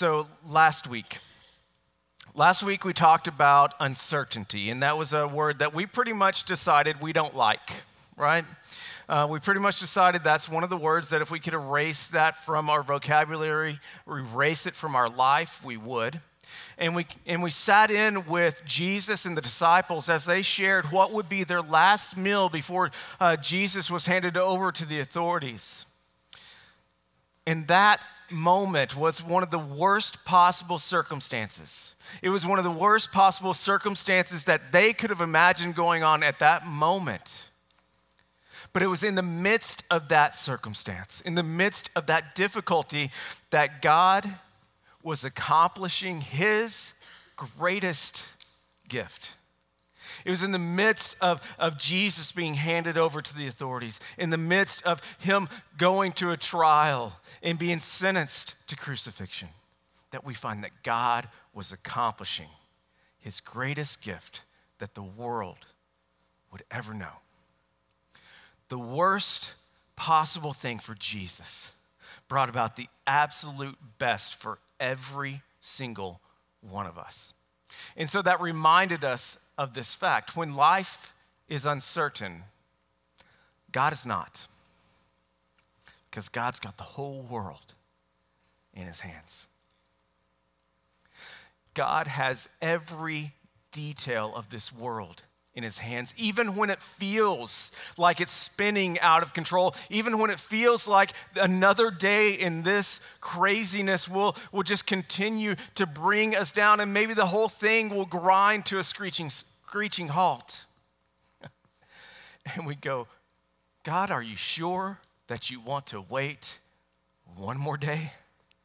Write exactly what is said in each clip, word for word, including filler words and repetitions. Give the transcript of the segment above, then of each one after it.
So last week, last week we talked about uncertainty, and that was a word that we pretty much decided we don't like, right? Uh, we pretty much decided that's one of the words that if we could erase that from our vocabulary, or erase it from our life, we would. And we, and we sat in with Jesus and the disciples as they shared what would be their last meal before uh, Jesus was handed over to the authorities. And that moment was one of the worst possible circumstances. It was one of the worst possible circumstances that they could have imagined going on at that moment. But it was in the midst of that circumstance, in the midst of that difficulty, that God was accomplishing his greatest gift. It was in the midst of, of Jesus being handed over to the authorities, in the midst of him going to a trial and being sentenced to crucifixion, that we find that God was accomplishing his greatest gift that the world would ever know. The worst possible thing for Jesus brought about the absolute best for every single one of us. And so that reminded us of this fact. When life is uncertain, God is not. Because God's got the whole world in his hands. God has every detail of this world in his hands, even when it feels like it's spinning out of control, even when it feels like another day in this craziness will, will just continue to bring us down, and maybe the whole thing will grind to a screeching, screeching halt. And we go, God, are you sure that you want to wait one more day?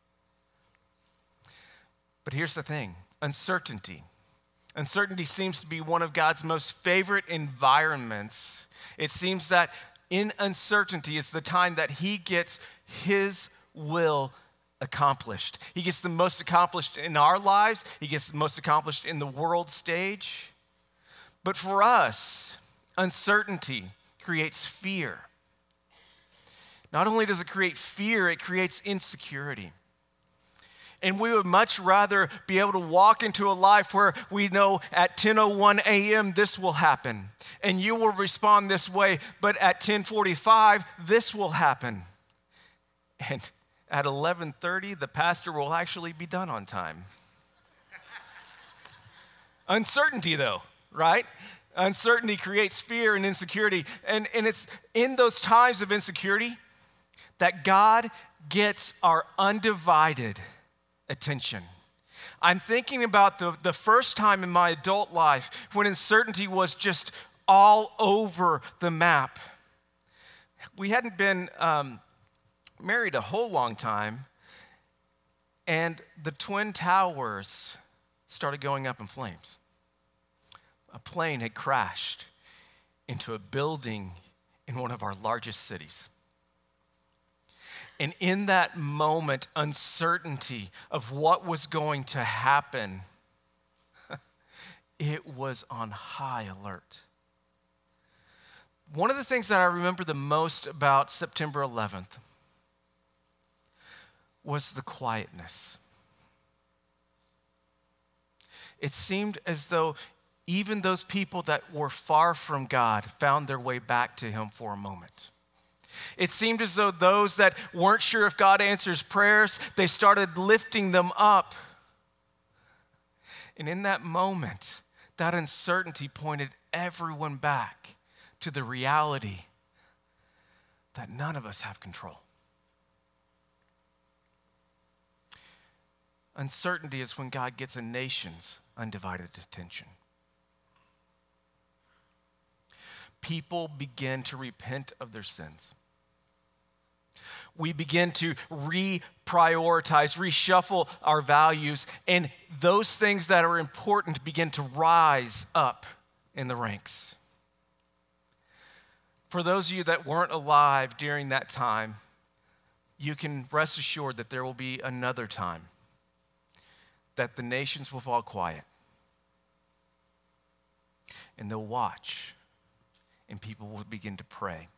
But here's the thing, uncertainty. Uncertainty seems to be one of God's most favorite environments. It seems that in uncertainty is the time that he gets his will accomplished. He gets the most accomplished in our lives. He gets the most accomplished in the world stage. But for us, uncertainty creates fear. Not only does it create fear, it creates insecurity. And we would much rather be able to walk into a life where we know at ten oh one a.m. this will happen, and you will respond this way, but at ten forty-five, this will happen. And at eleven thirty, the pastor will actually be done on time. Uncertainty though, right? Uncertainty creates fear and insecurity. And, and it's in those times of insecurity that God gets our undivided attention. I'm thinking about the, the first time in my adult life when uncertainty was just all over the map. We hadn't been um, married a whole long time, and the Twin Towers started going up in flames. A plane had crashed into a building in one of our largest cities. And in that moment, uncertainty of what was going to happen, it was on high alert. One of the things that I remember the most about September eleventh was the quietness. It seemed as though even those people that were far from God found their way back to him for a moment. It seemed as though those that weren't sure if God answers prayers, they started lifting them up. And in that moment, that uncertainty pointed everyone back to the reality that none of us have control. Uncertainty is when God gets a nation's undivided attention. People begin to repent of their sins. We begin to reprioritize, reshuffle our values, and those things that are important begin to rise up in the ranks. For those of you that weren't alive during that time, you can rest assured that there will be another time that the nations will fall quiet, and they'll watch, and people will begin to pray.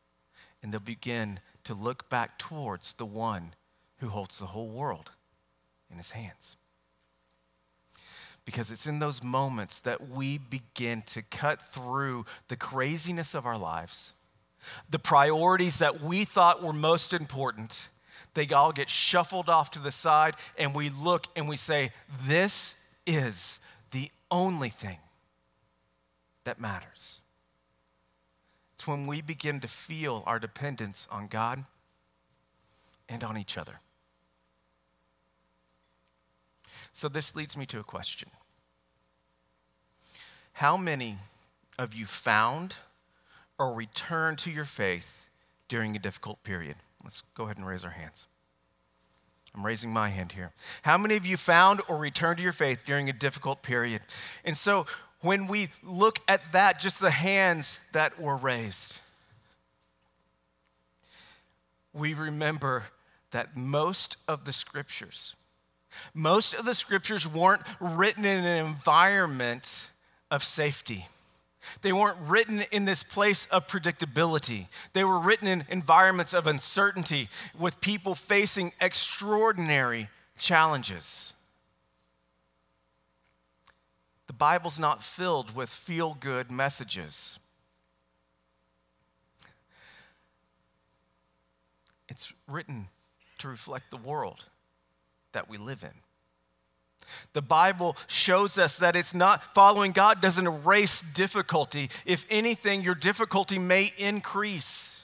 And they'll begin to look back towards the one who holds the whole world in his hands. Because it's in those moments that we begin to cut through the craziness of our lives, the priorities that we thought were most important. They all get shuffled off to the side, and we look and we say, this is the only thing that matters. It's when we begin to feel our dependence on God and on each other. So this leads me to a question. How many of you found or returned to your faith during a difficult period? Let's go ahead and raise our hands. I'm raising my hand here. How many of you found or returned to your faith during a difficult period? And so when we look at that, just the hands that were raised, we remember that most of the scriptures, most of the scriptures weren't written in an environment of safety. They weren't written in this place of predictability. They were written in environments of uncertainty with people facing extraordinary challenges. The Bible's not filled with feel-good messages. It's written to reflect the world that we live in. The Bible shows us that it's not, following God doesn't erase difficulty. If anything, your difficulty may increase.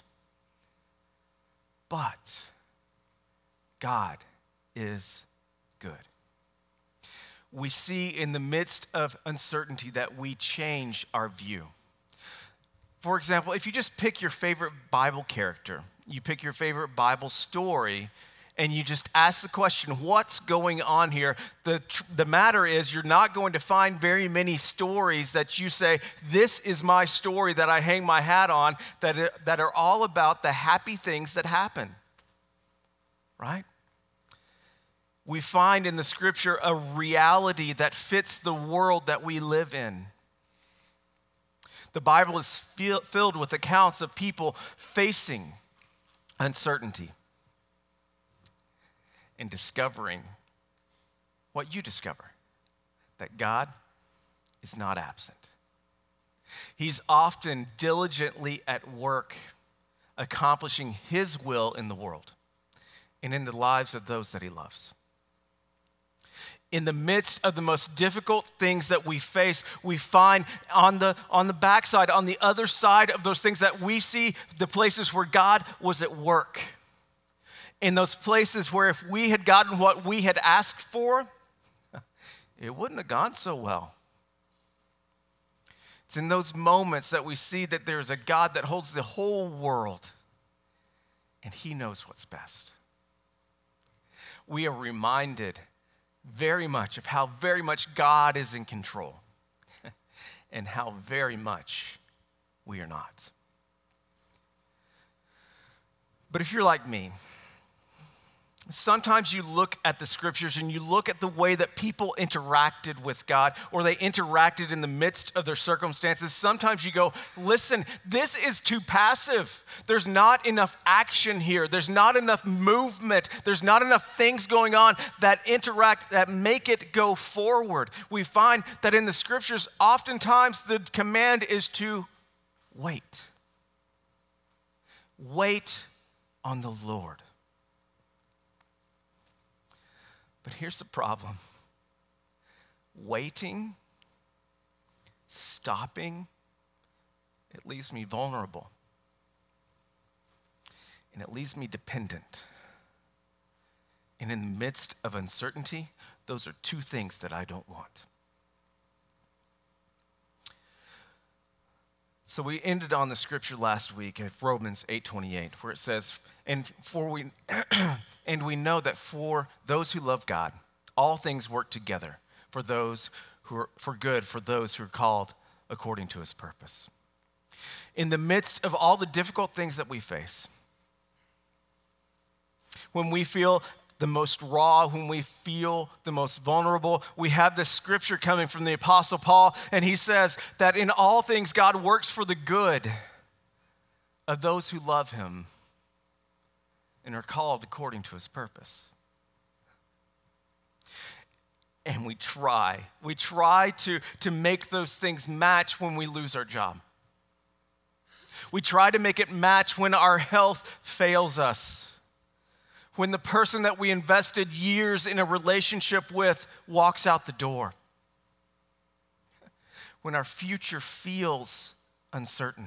But God is good. We see in the midst of uncertainty that we change our view. For example, if you just pick your favorite Bible character, you pick your favorite Bible story, and you just ask the question, what's going on here? The, the matter is, you're not going to find very many stories that you say, this is my story that I hang my hat on, that, it, that are all about the happy things that happen, right? We find in the scripture a reality that fits the world that we live in. The Bible is feel, filled with accounts of people facing uncertainty and discovering what you discover, that God is not absent. He's often diligently at work accomplishing his will in the world and in the lives of those that he loves. In the midst of the most difficult things that we face, we find on the, on the backside, on the other side of those things that we see, the places where God was at work. In those places where if we had gotten what we had asked for, it wouldn't have gone so well. It's in those moments that we see that there's a God that holds the whole world, and he knows what's best. We are reminded very much of how very much God is in control and how very much we are not. But if you're like me, sometimes you look at the scriptures and you look at the way that people interacted with God, or they interacted in the midst of their circumstances. Sometimes you go, listen, this is too passive. There's not enough action here. There's not enough movement. There's not enough things going on that interact, that make it go forward. We find that in the scriptures, oftentimes the command is to wait. Wait on the Lord. But here's the problem. Waiting, stopping, it leaves me vulnerable. And it leaves me dependent. And in the midst of uncertainty, those are two things that I don't want. So we ended on the scripture last week at Romans eight twenty-eight, where it says, and for we and we know that for those who love God, all things work together for those who are for good, for those who are called according to his purpose. In the midst of all the difficult things that we face, when we feel the most raw, when we feel the most vulnerable, we have this scripture coming from the Apostle Paul, and he says that in all things God works for the good of those who love him and are called according to his purpose. And we try. We try to, to make those things match when we lose our job. We try to make it match when our health fails us. When the person that we invested years in a relationship with walks out the door. When our future feels uncertain.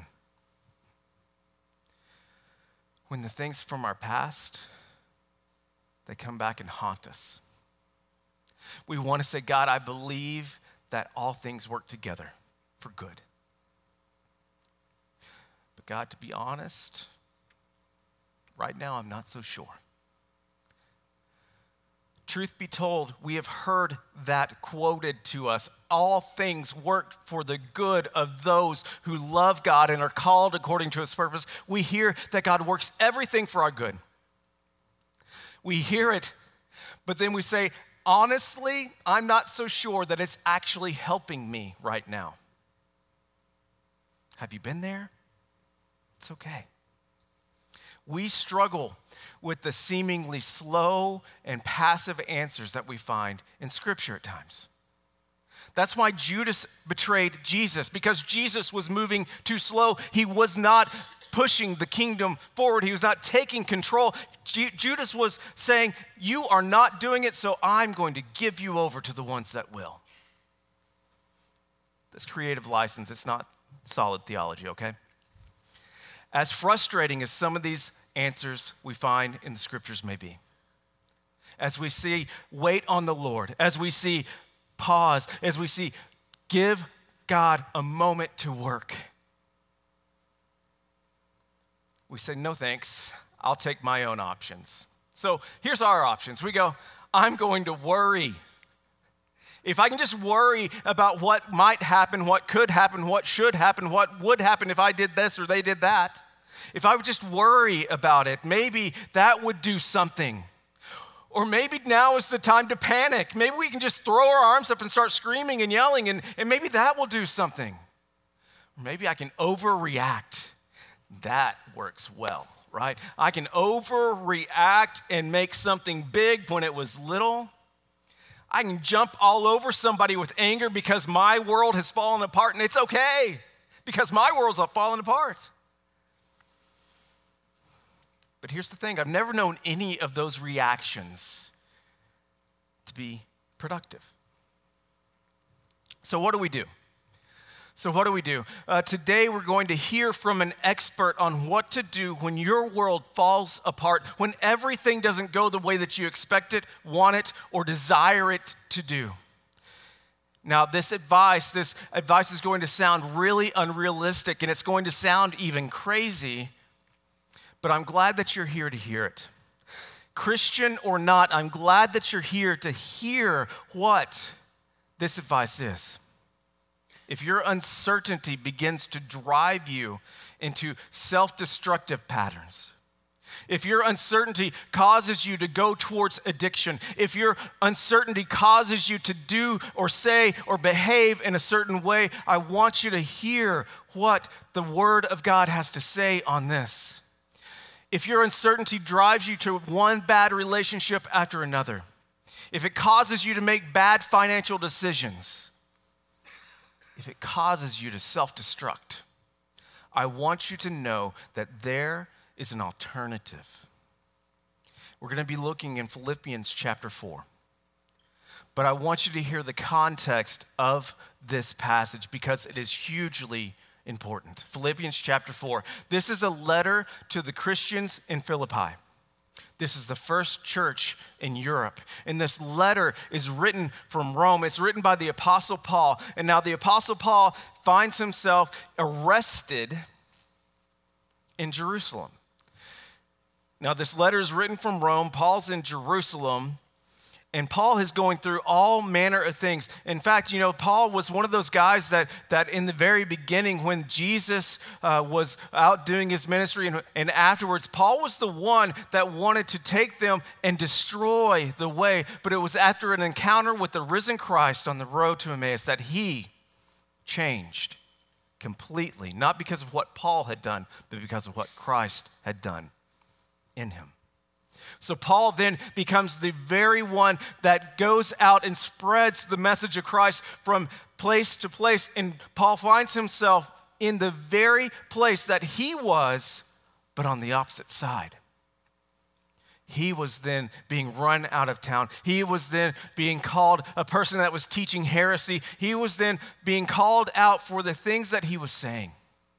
When the things from our past, they come back and haunt us. We want to say, God, I believe that all things work together for good. But God, to be honest, right now I'm not so sure. Truth be told, we have heard that quoted to us. All things work for the good of those who love God and are called according to his purpose. We hear that God works everything for our good. We hear it, but then we say, honestly, I'm not so sure that it's actually helping me right now. Have you been there? It's okay. We struggle with the seemingly slow and passive answers that we find in Scripture at times. That's why Judas betrayed Jesus, because Jesus was moving too slow. He was not pushing the kingdom forward. He was not taking control. Ju- Judas was saying, you are not doing it, so I'm going to give you over to the ones that will. This creative license, it's not solid theology, okay? As frustrating as some of these answers we find in the Scriptures may be, as we see wait on the Lord, as we see pause, as we see give God a moment to work, we say, no thanks, I'll take my own options. So here's our options. We go, I'm going to worry. If I can just worry about what might happen, what could happen, what should happen, what would happen if I did this or they did that, if I would just worry about it, maybe that would do something. Or maybe now is the time to panic. Maybe we can just throw our arms up and start screaming and yelling, and, and maybe that will do something. Or maybe I can overreact. That works well, right? I can overreact and make something big when it was little. I can jump all over somebody with anger because my world has fallen apart, and it's okay because my world's fallen apart. But here's the thing, I've never known any of those reactions to be productive. So what do we do? So what do we do? Uh, today we're going to hear from an expert on what to do when your world falls apart, when everything doesn't go the way that you expect it, want it, or desire it to do. Now this advice, this advice is going to sound really unrealistic, and it's going to sound even crazy, but I'm glad that you're here to hear it. Christian or not, I'm glad that you're here to hear what this advice is. If your uncertainty begins to drive you into self-destructive patterns, if your uncertainty causes you to go towards addiction, if your uncertainty causes you to do or say or behave in a certain way, I want you to hear what the Word of God has to say on this. If your uncertainty drives you to one bad relationship after another, if it causes you to make bad financial decisions, if it causes you to self-destruct, I want you to know that there is an alternative. We're going to be looking in Philippians chapter four. But I want you to hear the context of this passage because it is hugely important. Philippians chapter four. This is a letter to the Christians in Philippi. This is the first church in Europe. And this letter is written from Rome. It's written by the Apostle Paul. And now the Apostle Paul finds himself arrested in Jerusalem. Now this letter is written from Rome. Paul's in Jerusalem. And Paul is going through all manner of things. In fact, you know, Paul was one of those guys that, that in the very beginning when Jesus uh, was out doing his ministry and, and afterwards, Paul was the one that wanted to take them and destroy the way. But it was after an encounter with the risen Christ on the road to Emmaus that he changed completely. Not because of what Paul had done, but because of what Christ had done in him. So Paul then becomes the very one that goes out and spreads the message of Christ from place to place. And Paul finds himself in the very place that he was, but on the opposite side. He was then being run out of town. He was then being called a person that was teaching heresy. He was then being called out for the things that he was saying.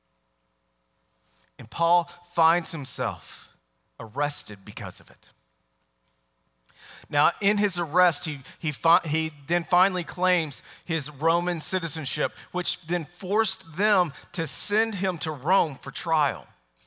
And Paul finds himself arrested because of it. Now, in his arrest, he, he, fi- he then finally claims his Roman citizenship, which then forced them to send him to Rome for trial.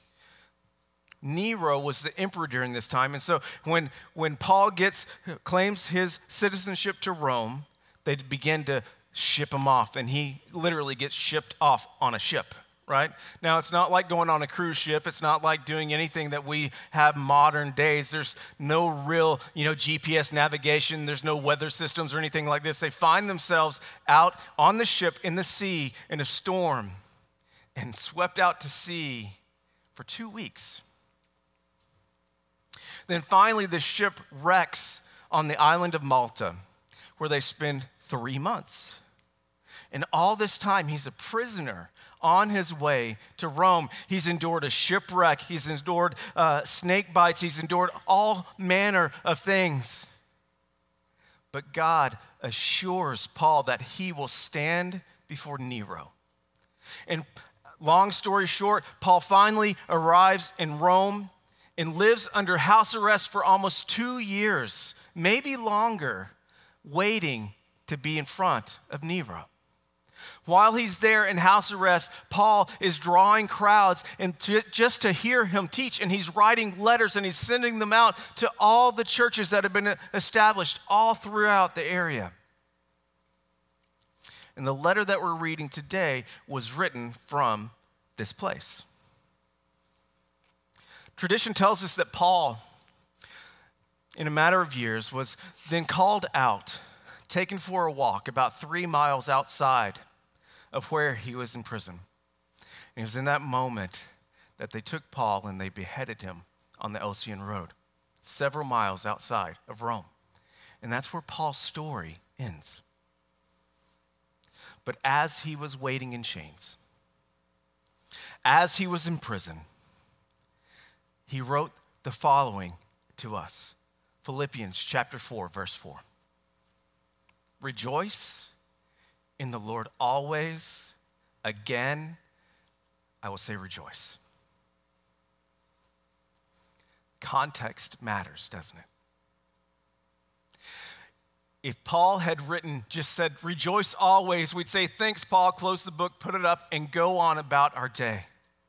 Nero was the emperor during this time, and so when, when Paul gets claims his citizenship to Rome, they begin to ship him off, and he literally gets shipped off on a ship. Right? Now, it's not like going on a cruise ship. It's not like doing anything that we have modern days. There's no real, you know, G P S navigation. There's no weather systems or anything like this. They find themselves out on the ship in the sea in a storm and swept out to sea for two weeks. Then finally, the ship wrecks on the island of Malta, where they spend three months. And all this time, he's a prisoner on his way to Rome. He's endured a shipwreck. He's endured uh, snake bites. He's endured all manner of things. But God assures Paul that he will stand before Nero. And long story short, Paul finally arrives in Rome and lives under house arrest for almost two years, maybe longer, waiting to be in front of Nero. While he's there in house arrest, Paul is drawing crowds and to, just to hear him teach, and he's writing letters and he's sending them out to all the churches that have been established all throughout the area. And the letter that we're reading today was written from this place. Tradition tells us that Paul, in a matter of years, was then called out, taken for a walk about three miles outside of where he was in prison. And it was in that moment that they took Paul and they beheaded him on the Ocean Road, several miles outside of Rome. And that's where Paul's story ends. But as he was waiting in chains, as he was in prison, he wrote the following to us. Philippians chapter four, verse four. Rejoice in the Lord always. Again, I will say rejoice. Context matters, doesn't it? If Paul had written, just said, rejoice always, we'd say, thanks, Paul, close the book, put it up, and go on about our day.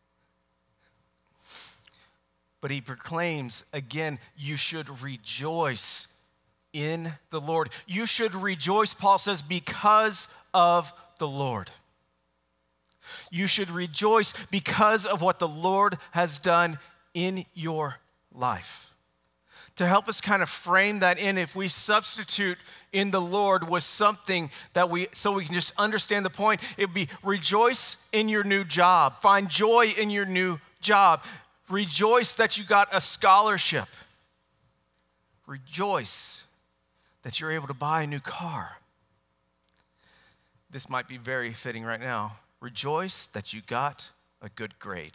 But he proclaims, again, you should rejoice in the Lord. You should rejoice, Paul says, because of the Lord. You should rejoice because of what the Lord has done in your life. To help us kind of frame that in, if we substitute in the Lord was something that we, so we can just understand the point, it would be rejoice in your new job. Find joy in your new job. Rejoice that you got a scholarship. Rejoice that you're able to buy a new car. This might be very fitting right now. Rejoice that you got a good grade.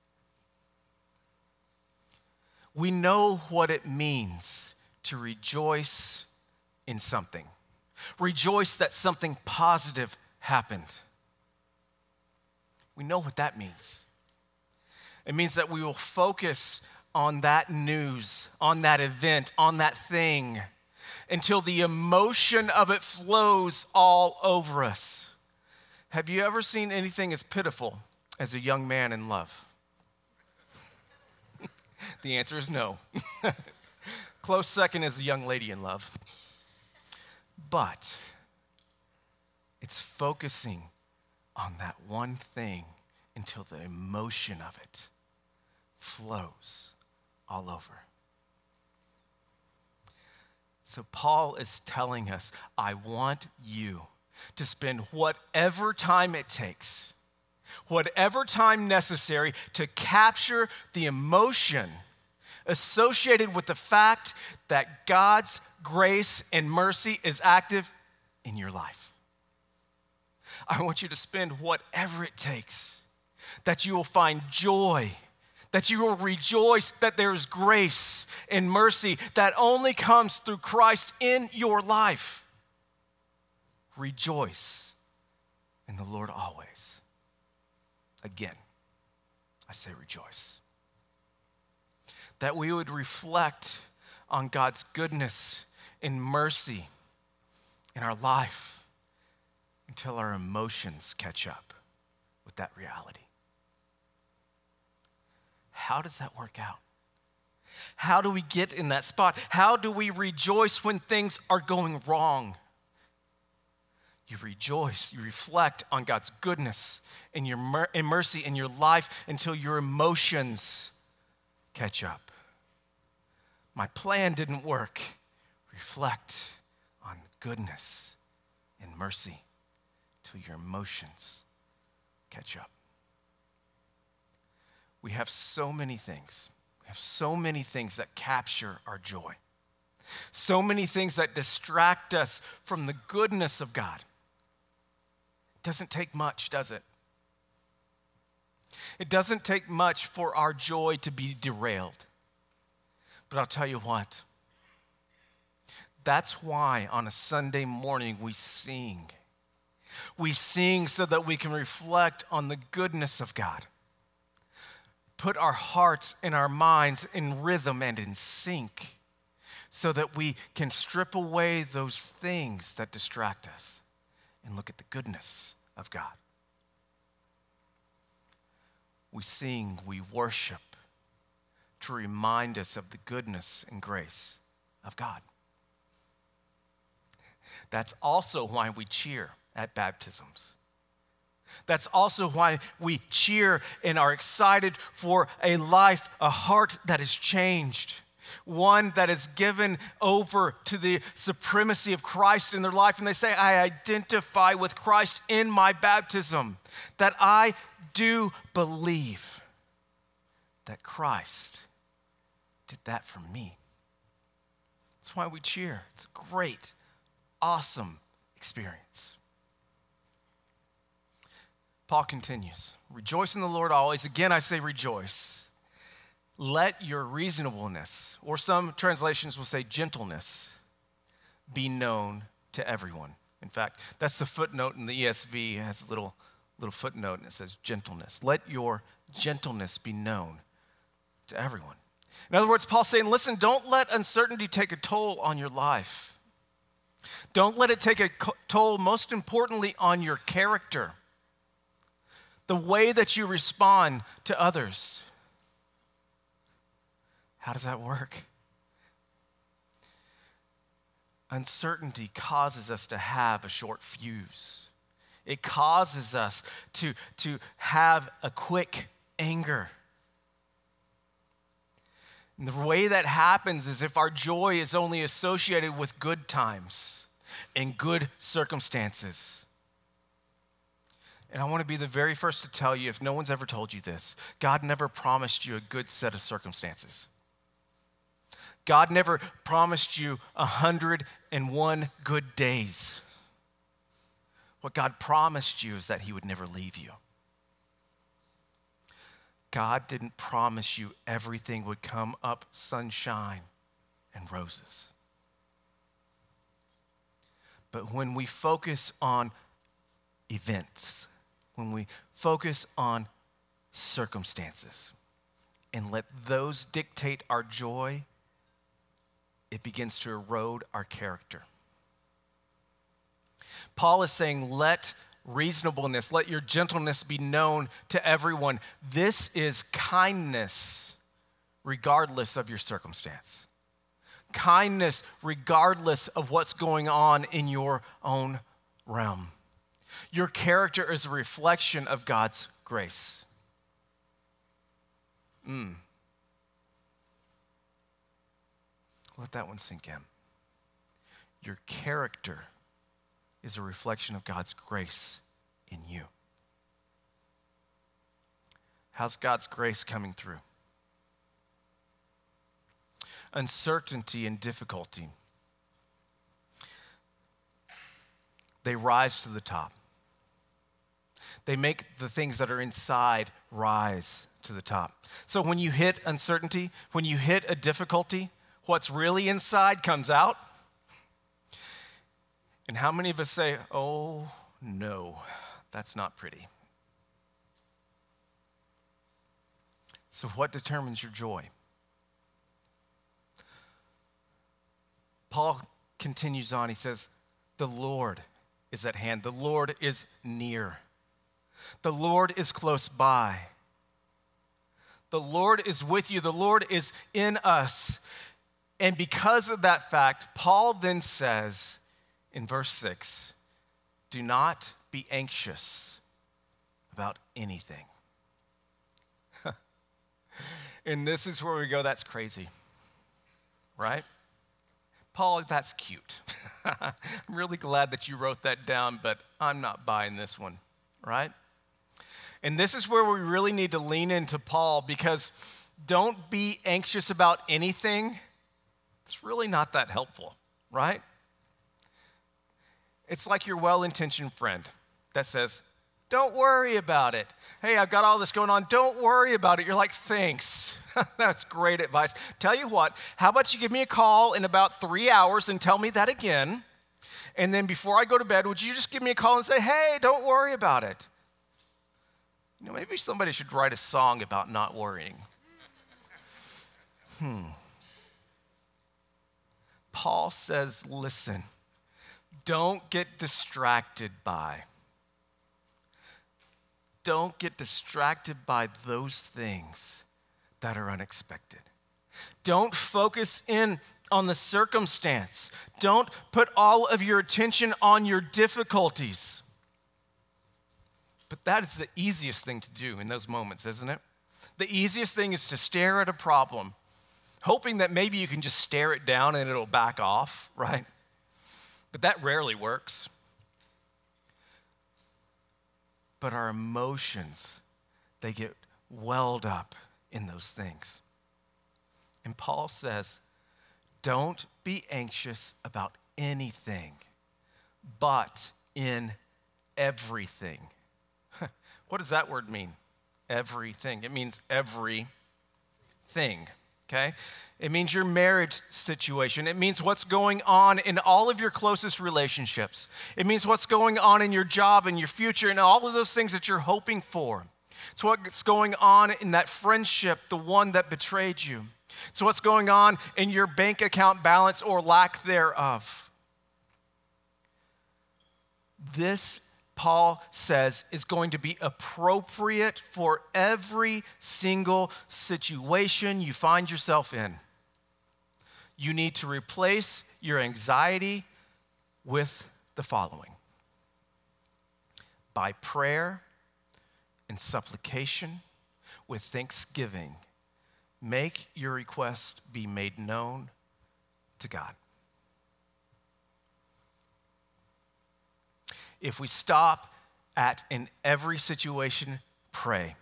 We know what it means to rejoice in something. Rejoice that something positive happened. We know what that means. It means that we will focus on that news, on that event, on that thing, until the emotion of it flows all over us. Have you ever seen anything as pitiful as a young man in love? The answer is no. Close second is a young lady in love. But it's focusing on that one thing until the emotion of it flows all over. So Paul is telling us, I want you to spend whatever time it takes, whatever time necessary to capture the emotion associated with the fact that God's grace and mercy is active in your life. I want you to spend whatever it takes, that you will find joy, that you will rejoice that there's grace and mercy that only comes through Christ in your life. Rejoice in the Lord always. Again, I say rejoice. That we would reflect on God's goodness and mercy in our life until our emotions catch up with that reality. How does that work out? How do we get in that spot? How do we rejoice when things are going wrong? You rejoice, you reflect on God's goodness and your mer- and mercy in your life until your emotions catch up. My plan didn't work. Reflect on goodness and mercy till your emotions catch up. We have so many things. We have so many things that capture our joy. So many things that distract us from the goodness of God. It doesn't take much, does it? It doesn't take much for our joy to be derailed. But I'll tell you what. That's why on a Sunday morning we sing. We sing so that we can reflect on the goodness of God. Put our hearts and our minds in rhythm and in sync so that we can strip away those things that distract us and look at the goodness of God. We sing, we worship to remind us of the goodness and grace of God. That's also why we cheer at baptisms. That's also why we cheer and are excited for a life, a heart that is changed, one that is given over to the supremacy of Christ in their life. And they say, I identify with Christ in my baptism, that I do believe that Christ did that for me. That's why we cheer. It's a great, awesome experience. Paul continues, rejoice in the Lord always. Again, I say rejoice. Let your reasonableness, or some translations will say gentleness, be known to everyone. In fact, that's the footnote in the E S V. It has a little, little footnote and it says gentleness. Let your gentleness be known to everyone. In other words, Paul's saying, listen, don't let uncertainty take a toll on your life. Don't let it take a toll, most importantly, on your character. The way that you respond to others. How does that work? Uncertainty causes us to have a short fuse. It causes us to, to have a quick anger. And the way that happens is if our joy is only associated with good times and good circumstances. And I want to be the very first to tell you, if no one's ever told you this, God never promised you a good set of circumstances. God never promised you one hundred one good days. What God promised you is that he would never leave you. God didn't promise you everything would come up sunshine and roses. But when we focus on events, when we focus on circumstances and let those dictate our joy, it begins to erode our character. Paul is saying, let reasonableness, let your gentleness be known to everyone. This is kindness regardless of your circumstance. Kindness regardless of what's going on in your own realm. Your character is a reflection of God's grace. Mm. Let that one sink in. Your character is a reflection of God's grace in you. How's God's grace coming through? uncertainty and difficulty, they rise to the top. They make the things that are inside rise to the top. So when you hit uncertainty, when you hit a difficulty, what's really inside comes out. And how many of us say, oh no, that's not pretty? So what determines your joy? Paul continues on. He says, the Lord is at hand. The Lord is near. The Lord is close by. The Lord is with you. The Lord is in us. And because of that fact, Paul then says in verse six, do not be anxious about anything. And this is where we go, that's crazy, right? Paul, that's cute. I'm really glad that you wrote that down, but I'm not buying this one, right? And this is where we really need to lean into Paul, because don't be anxious about anything. It's really not that helpful, right? It's like your well-intentioned friend that says, don't worry about it. Hey, I've got all this going on. Don't worry about it. You're like, thanks. That's great advice. Tell you what, how about you give me a call in about three hours and tell me that again? And then before I go to bed, would you just give me a call and say, hey, don't worry about it? You know, maybe somebody should write a song about not worrying. Hmm. Paul says, listen, don't get distracted by. Don't get distracted by those things that are unexpected. Don't focus in on the circumstance. Don't put all of your attention on your difficulties. But that is the easiest thing to do in those moments, isn't it? The easiest thing is to stare at a problem, hoping that maybe you can just stare it down and it'll back off, right? But that rarely works. But our emotions, they get welled up in those things. And Paul says, don't be anxious about anything, but in everything. What does that word mean? Everything. It means everything, okay? It means your marriage situation. It means what's going on in all of your closest relationships. It means what's going on in your job and your future and all of those things that you're hoping for. It's what's going on in that friendship, the one that betrayed you. It's what's going on in your bank account balance or lack thereof. This, Paul says, is going to be appropriate for every single situation you find yourself in. You need to replace your anxiety with the following: by prayer and supplication with thanksgiving, make your request be made known to God. If we stop at in every situation, pray.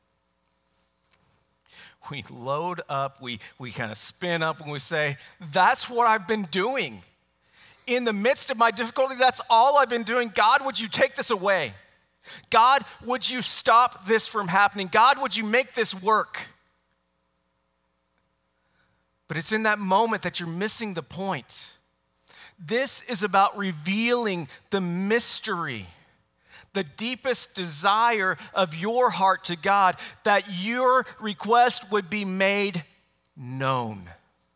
We load up, we, we kind of spin up and we say, that's what I've been doing. In the midst of my difficulty, that's all I've been doing. God, would you take this away? God, would you stop this from happening? God, would you make this work? But it's in that moment that you're missing the point. This is about revealing the mystery, the deepest desire of your heart to God, that your request would be made known.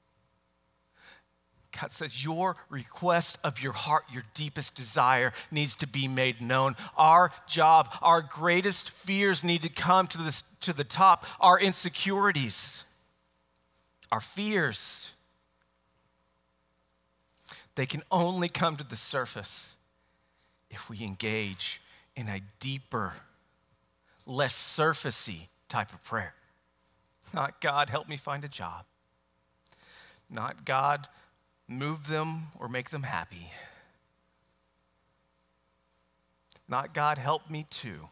God says your request of your heart, your deepest desire, needs to be made known. Our job, our greatest fears need to come to the, to the top. Our insecurities, our fears, they can only come to the surface if we engage in a deeper, less surfacey type of prayer. Not God, help me find a job. Not God, move them or make them happy. Not God, help me too.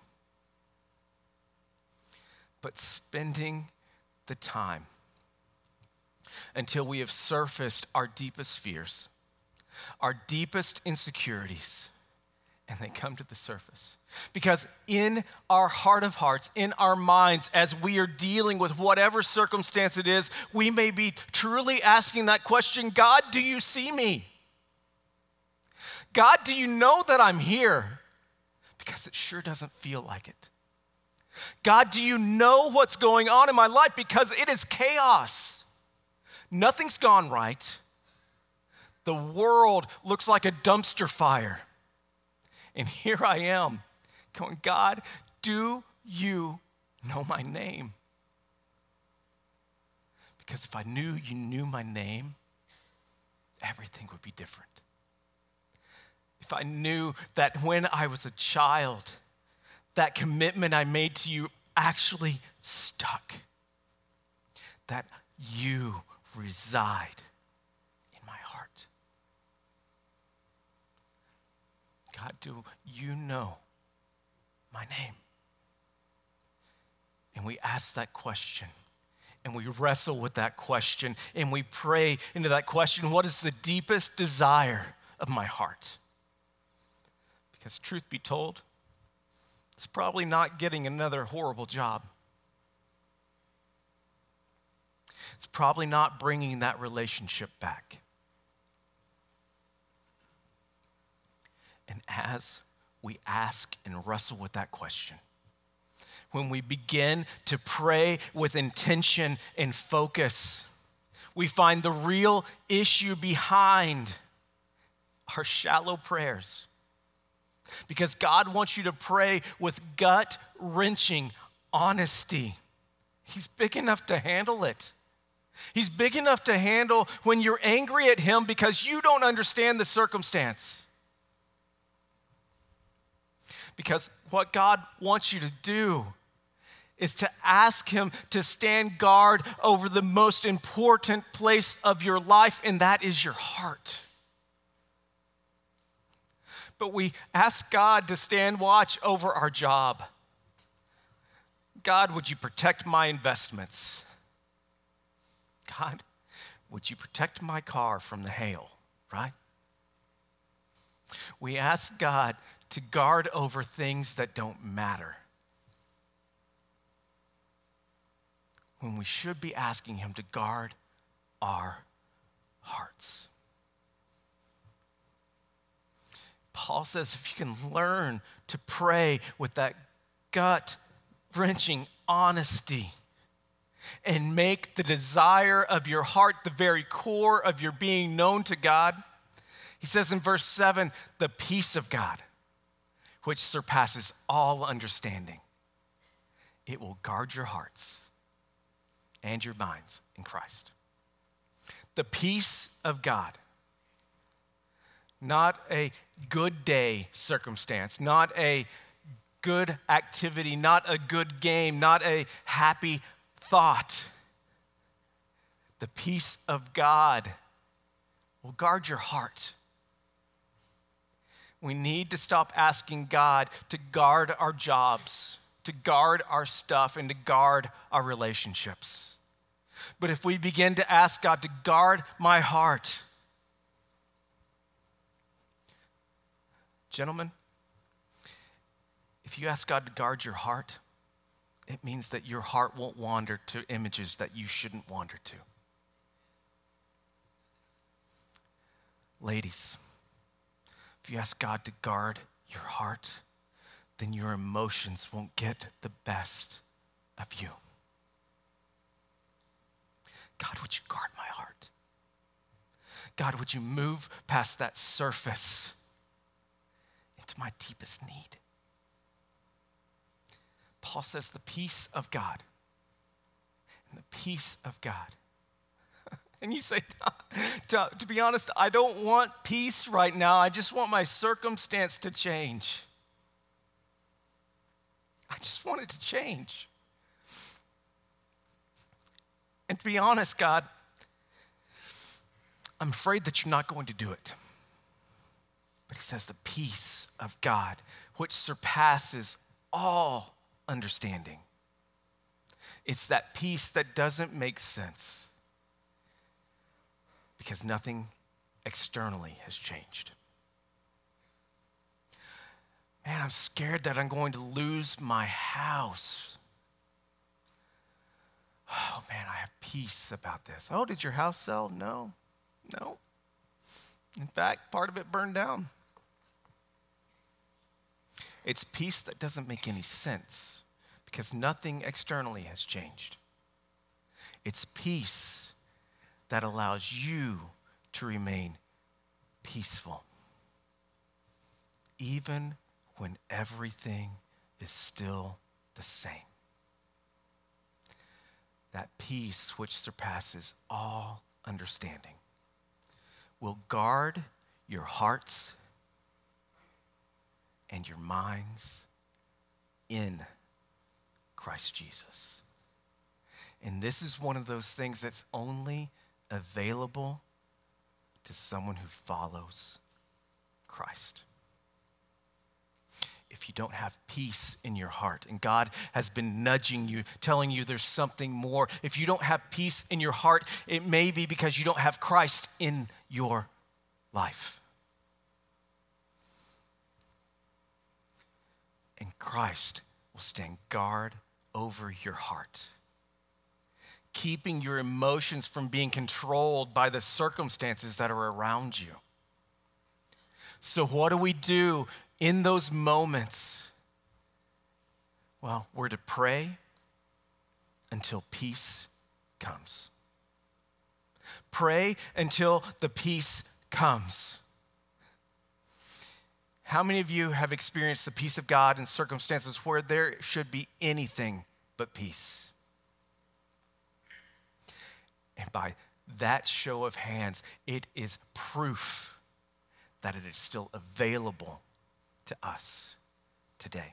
But spending the time until we have surfaced our deepest fears, our deepest insecurities, and they come to the surface. Because in our heart of hearts, in our minds, as we are dealing with whatever circumstance it is, we may be truly asking that question, God, do you see me? God, do you know that I'm here? Because it sure doesn't feel like it. God, do you know what's going on in my life? Because it is chaos. Nothing's gone right. The world looks like a dumpster fire. And here I am going, God, do you know my name? Because if I knew you knew my name, everything would be different. If I knew that when I was a child, that commitment I made to you actually stuck, that you reside in my heart. God, do you know my name? And we ask that question, and we wrestle with that question, and we pray into that question, what is the deepest desire of my heart? Because truth be told, it's probably not getting another horrible job. It's probably not bringing that relationship back. And as we ask and wrestle with that question, when we begin to pray with intention and focus, we find the real issue behind our shallow prayers. Because God wants you to pray with gut-wrenching honesty. He's big enough to handle it. He's big enough to handle when you're angry at him because you don't understand the circumstance. Because what God wants you to do is to ask him to stand guard over the most important place of your life, and that is your heart. But we ask God to stand watch over our job. God, would you protect my investments? God, would you protect my car from the hail, right? We ask God to guard over things that don't matter, when we should be asking him to guard our hearts. Paul says if you can learn to pray with that gut-wrenching honesty and make the desire of your heart the very core of your being known to God, he says in verse seven, the peace of God, which surpasses all understanding, it will guard your hearts and your minds in Christ. The peace of God. Not a good day circumstance, not a good activity, not a good game, not a happy thought. The peace of God will guard your heart. We need to stop asking God to guard our jobs, to guard our stuff, and to guard our relationships. But if we begin to ask God to guard my heart, gentlemen, if you ask God to guard your heart, it means that your heart won't wander to images that you shouldn't wander to. Ladies, if you ask God to guard your heart, then your emotions won't get the best of you. God, would you guard my heart? God, would you move past that surface into my deepest need? Paul says the peace of God, and the peace of God. And you say, to, to be honest, I don't want peace right now. I just want my circumstance to change. I just want it to change. And to be honest, God, I'm afraid that you're not going to do it. But he says the peace of God, which surpasses all understanding. It's that peace that doesn't make sense. because nothing externally has changed. Man, I'm scared that I'm going to lose my house. Oh man, I have peace about this. Oh, did your house sell? No, no. In fact, part of it burned down. It's peace that doesn't make any sense because nothing externally has changed. It's peace that allows you to remain peaceful, even when everything is still the same. That peace which surpasses all understanding will guard your hearts and your minds in Christ Jesus. And this is one of those things that's only available to someone who follows Christ. If you don't have peace in your heart, and God has been nudging you, telling you there's something more, if you don't have peace in your heart, it may be because you don't have Christ in your life. And Christ will stand guard over your heart, keeping your emotions from being controlled by the circumstances that are around you. So what do we do in those moments? Well, we're to pray until peace comes. Pray until the peace comes. How many of you have experienced the peace of God in circumstances where there should be anything but peace? And by that show of hands, it is proof that it is still available to us today.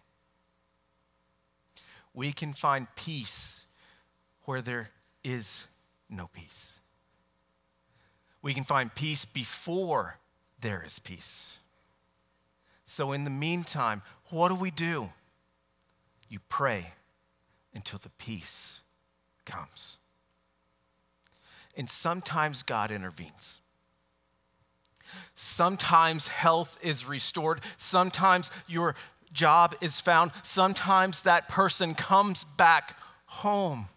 We can find peace where there is no peace. We can find peace before there is peace. So in the meantime, what do we do? You pray until the peace comes. And sometimes God intervenes. Sometimes health is restored. Sometimes your job is found. Sometimes that person comes back home.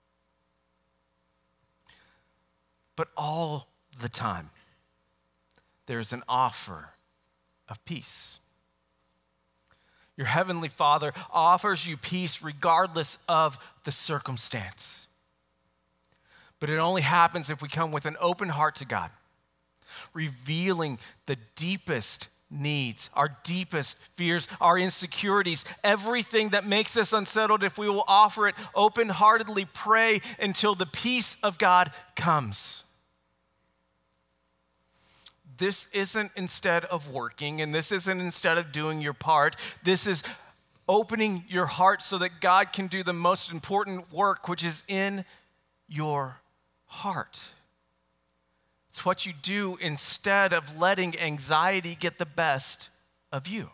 But all the time, there's an offer of peace. Your heavenly Father offers you peace regardless of the circumstance. But it only happens if we come with an open heart to God, revealing the deepest needs, our deepest fears, our insecurities, everything that makes us unsettled. If we will offer it open-heartedly, pray until the peace of God comes. This isn't instead of working, and this isn't instead of doing your part. This is opening your heart so that God can do the most important work, which is in your heart. It's what you do instead of letting anxiety get the best of you.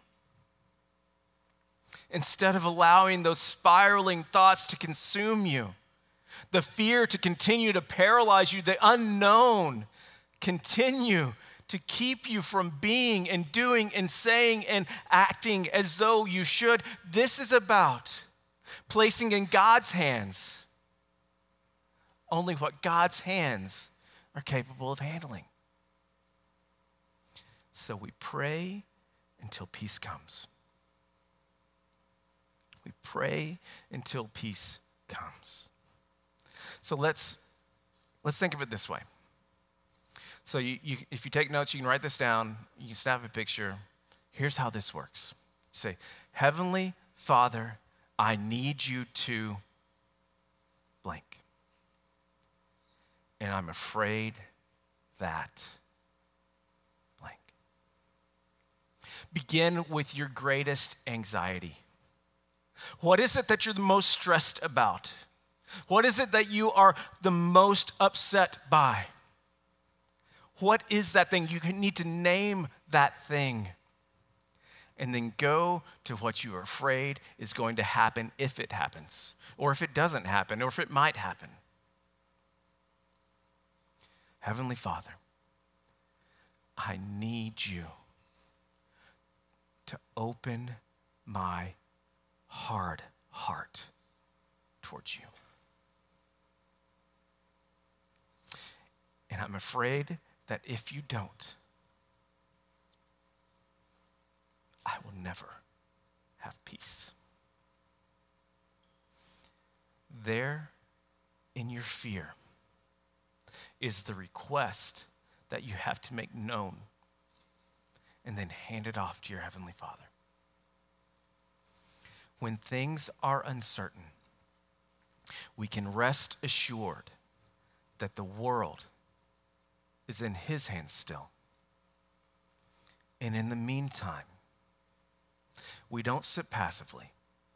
Instead of allowing those spiraling thoughts to consume you, the fear to continue to paralyze you, the unknown continue to keep you from being and doing and saying and acting as though you should. This is about placing in God's hands only what God's hands are capable of handling. So we pray until peace comes. We pray until peace comes. So let's let's think of it this way. So you, you, if you take notes, you can write this down. You can snap a picture. Here's how this works. Say, Heavenly Father, I need you to blank. And I'm afraid that blank. Begin with your greatest anxiety. What is it that you're the most stressed about? What is it that you are the most upset by? What is that thing? You need to name that thing. And then go to what you are afraid is going to happen if it happens, or if it doesn't happen, or if it might happen. Heavenly Father, I need you to open my hard heart towards you. And I'm afraid that if you don't, I will never have peace. There in your fear is the request that you have to make known and then hand it off to your Heavenly Father. When things are uncertain, we can rest assured that the world is in His hands still. And in the meantime, we don't sit passively.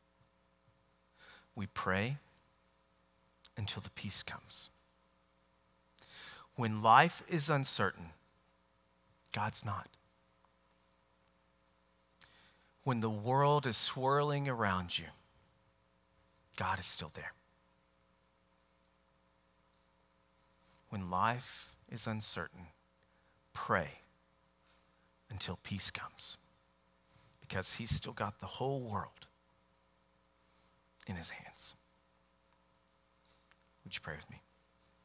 We pray until the peace comes. When life is uncertain, God's not. When the world is swirling around you, God is still there. When life is uncertain, pray until peace comes, because He's still got the whole world in His hands. Would you pray with me?